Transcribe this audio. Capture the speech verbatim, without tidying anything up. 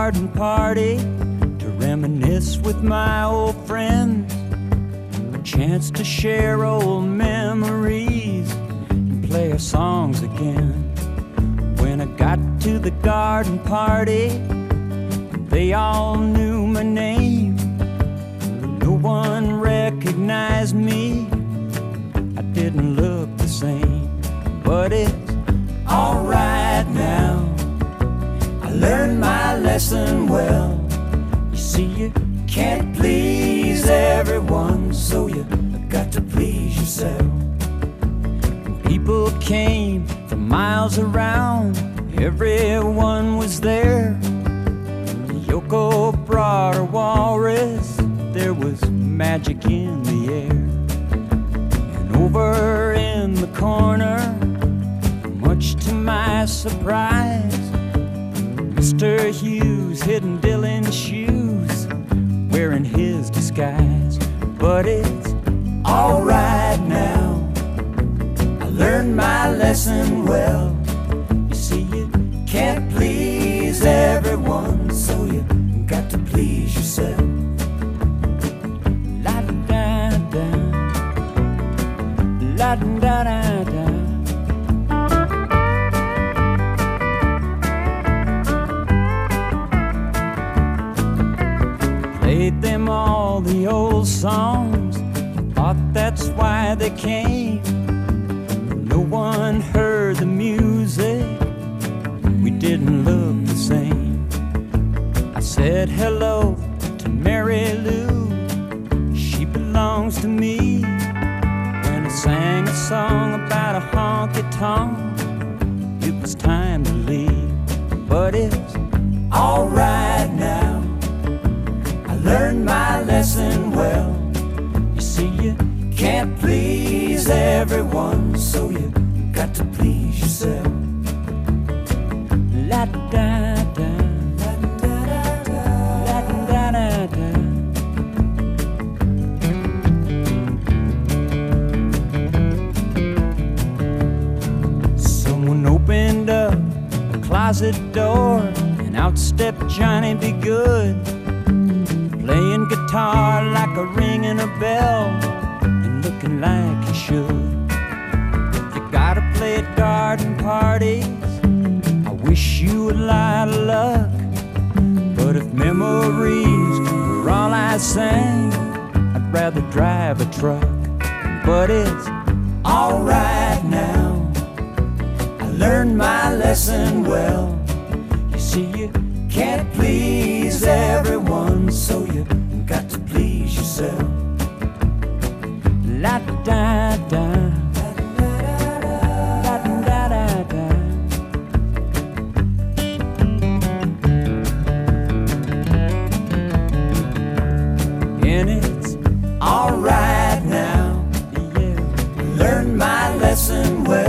garden party to reminisce with my old friends, a chance to share old memories and play our songs again. When I got to the garden party, they all knew my name, but no one recognized me. I didn't look the same, but it's alright now. I learned my lesson well. You see, you can't please everyone, so you got to please yourself. And people came from miles around, everyone was there. Yoko brought her walrus, there was magic in the air. And over in the corner, much to my surprise, Mister Hughes hidden Dylan's shoes, wearing his disguise. But it's alright now, I learned my lesson well. You see, you can't please everyone, so you got to please yourself. La da da, la da da da. Played them all the old songs, thought that's why they came. No one heard the music, we didn't look the same. I said hello to Mary Lou, she belongs to me. When I sang a song about a honky-tonk, it was time to leave. But it's alright now, I learned my lesson well. You see, you can't please everyone, so you got to please yourself. La da da, la da da, la da da da. Someone opened up a closet door, and out stepped Johnny B. Good, playing guitar like a ringing a bell, and looking like he should. You gotta play at garden parties, I wish you a lot of luck. But if memories were all I sang, I'd rather drive a truck. But it's alright now, I learned my lesson well. You see, you can't please everyone, so you got to please yourself. La da da, la da da da. And it's alright now, yeah, learned my lesson well.